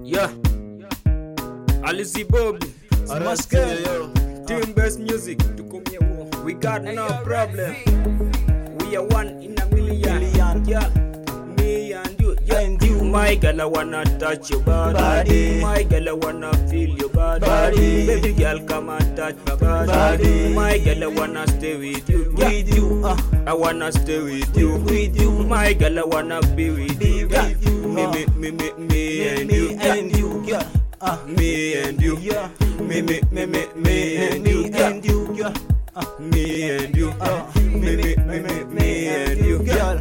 Yeah, Alizi Bobby, Team Best Music, we got no problem. We are one in a million. Yeah, me and you. Yeah. My girl, I wanna touch your body. My girl, I wanna feel your body. Baby girl, come and touch my body. My girl, I wanna stay with you. Yeah. I wanna stay with you. My girl, I wanna be with you. Yeah. Me and you. Yeah. Me and you. Me and you. Yeah. Me and you. Me and you. Yeah.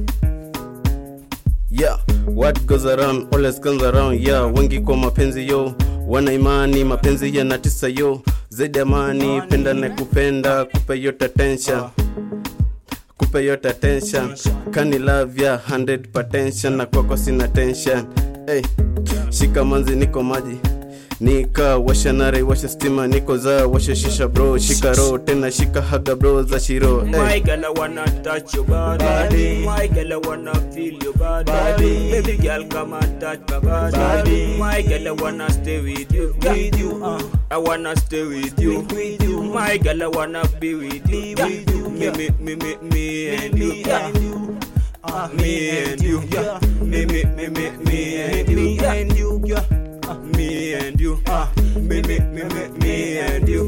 Yeah, what goes around always comes around. Yeah, wengi kwa mapenzi yo, wana imani mapenzi yanatisa yo. Zaidi amani, penda na kupenda, kupe yote attention. Kupe yote attention. Kani love ya 100% na kwako sina tension. Hey, shika manzi niko maji. Nika washa nare washa stima niko za washa shisha bro. Shika ro tena shika haga bro za shiro. Hey. My girl, I wanna touch your body. My girl, I wanna feel your body. Baby girl, come and touch my body. My girl, I wanna stay with you. I wanna stay with you. My girl, I wanna be with you. Me and you. Me and you. Me and you. Me and you. Me and you.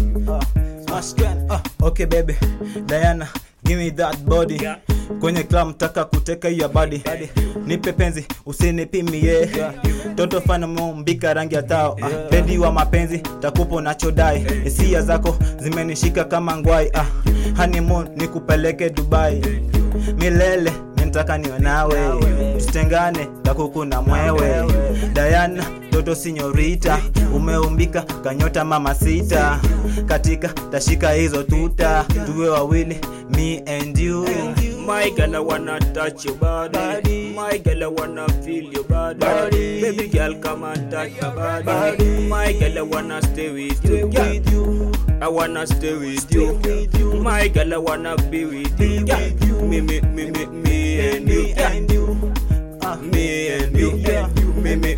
Okay baby, Diana, give me that body. Kwenye club mtaka kuteka your body. Nipe penzi, usinipimie. Toto fana mbika rangi ya tao. Pedi wa mapenzi, takupo nachodai. Hisia zako zimenishika kama ngwai. Honeymoon nikupeleke Dubai. Milele nitaka niwe nawe. Tusitengane takuku na mwewe. Diana, toto sinyorita, umeumbika kanyota mama sita. Katika tashika hizo tuta, tuwe wawili me and you. My girl, I wanna touch your body. My girl, I wanna feel your body. Baby girl, come and touch my body. My girl, I wanna stay with you. I wanna stay with you. My girl, I wanna be with you. Me and you. Me and you. Me and you. Me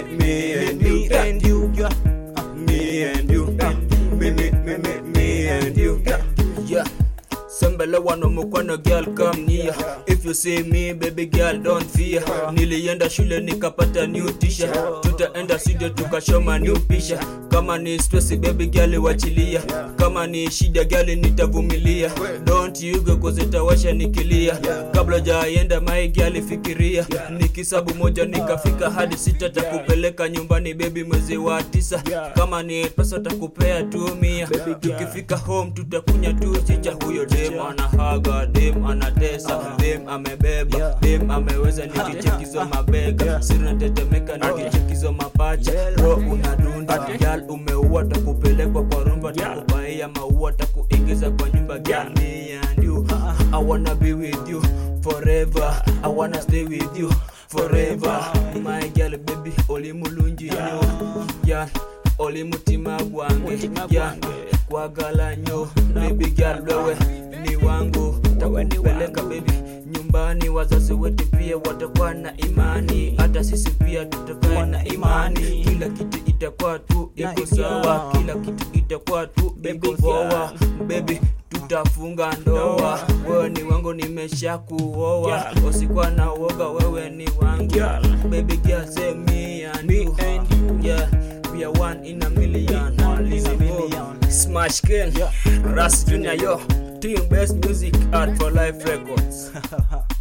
and you. Yeah. Sembele wano mkwano girl come near. If you see me baby girl don't fear. Nilienda shule nikapata new t-shirt. Tutaenda studio tukashoma new pisha. Kama ni stress baby girl wachilia. Kama ni shida girl nitavumilia. Don't you go cause itawasha nikilia. Kabla jaenda my girl fikiria. Nikisabu moja nikafika hadi 6 takupeleka nyumbani baby mwezi wa 9. Kama ni pesa takupea 200. Tukifika home tutakunya tu chicha huyo dem anahaga, dem anatesa, dem amebeba, dem ameweza nikichekizo mabega. Sina tetemeka nikichekizo mapacha. Bro unadunda, girl umeua takupelekwa kwa rumba. Takupaia maua takuingiza kwa nyumba. Girl me and you, I wanna be with you forever. I wanna stay with you forever. My girl baby oli mulungi nyo. Yeah, oli mutima gwange. Yeah, kwa gala nyo. Baby girl wewe ni wangu, takupeleka baby nyumbani. Wazazi wetu pia watakuwa na imani, hata sisi pia tutakuwa na imani. Kila kitu itakuwa tu iko sawa, kila kitu itakuwa tu iko sawa. Baby tutafunga ndoa, wewe ni wangu nimesha kuoa. Usikuwa na uoga, wewe ni wangu. Baby girl say me and you. Yeah, we are one in a million. Smash Ken, Ras Junior yo. Team Best Music, Art for Life Records.